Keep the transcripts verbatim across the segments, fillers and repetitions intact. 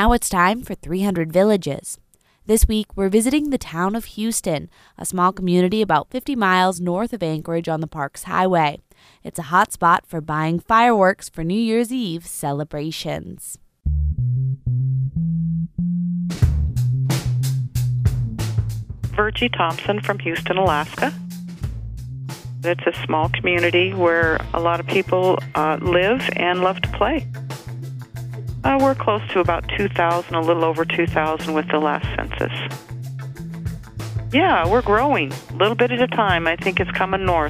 Now it's time for three hundred Villages. This week, we're visiting the town of Houston, a small community about fifty miles north of Anchorage on the Parks Highway. It's a hot spot for buying fireworks for New Year's Eve celebrations. Virgie Thompson from Houston, Alaska. It's a small community where a lot of people uh, live and love to play. Uh, we're close to about two thousand, a little over two thousand with the last census. Yeah, we're growing, a little bit at a time. I think it's coming north.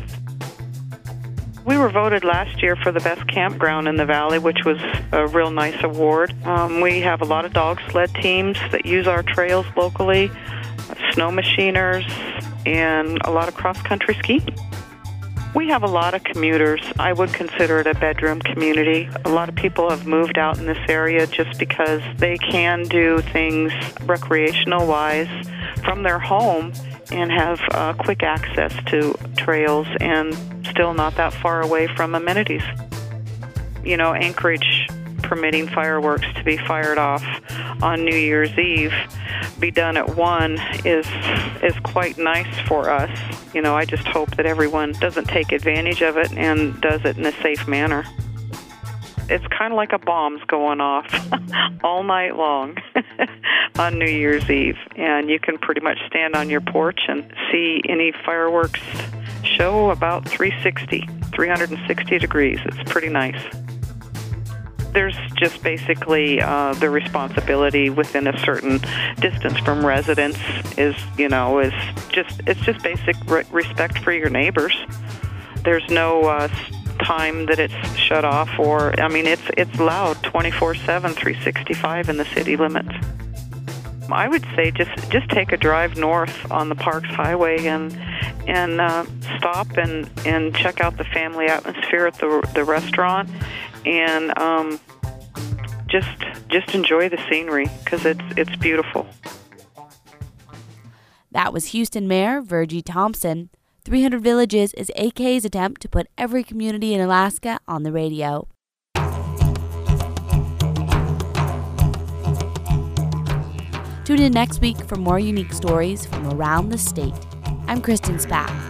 We were voted last year for the best campground in the valley, which was a real nice award. Um, we have a lot of dog sled teams that use our trails locally, snow machiners, and a lot of cross-country skiing. We have a lot of commuters. I would consider it a bedroom community. A lot of people have moved out in this area just because they can do things recreational-wise from their home and have uh, quick access to trails and still not that far away from amenities. You know, Anchorage permitting fireworks to be fired off on New Year's Eve, be done at one, is is quite nice for us. You know, I just hope that everyone doesn't take advantage of it and does it in a safe manner. It's kind of like a bomb's going off all night long on New Year's Eve, and you can pretty much stand on your porch and see any fireworks show about three sixty, three sixty degrees. It's pretty nice. There's just basically uh, the responsibility within a certain distance from residence is, you know, is just, it's just basic re- respect for your neighbors. There's no uh, time that it's shut off, or, I mean, it's it's loud twenty-four seven, three sixty-five in the city limits. I would say just, just take a drive north on the Parks Highway and and uh, stop and, and check out the family atmosphere at the the restaurant, and um, just just enjoy the scenery because it's it's beautiful. That was Houston Mayor Virgie Thompson. three hundred Villages is A K's attempt to put every community in Alaska on the radio. Tune in next week for more unique stories from around the state. I'm Kristen Spack.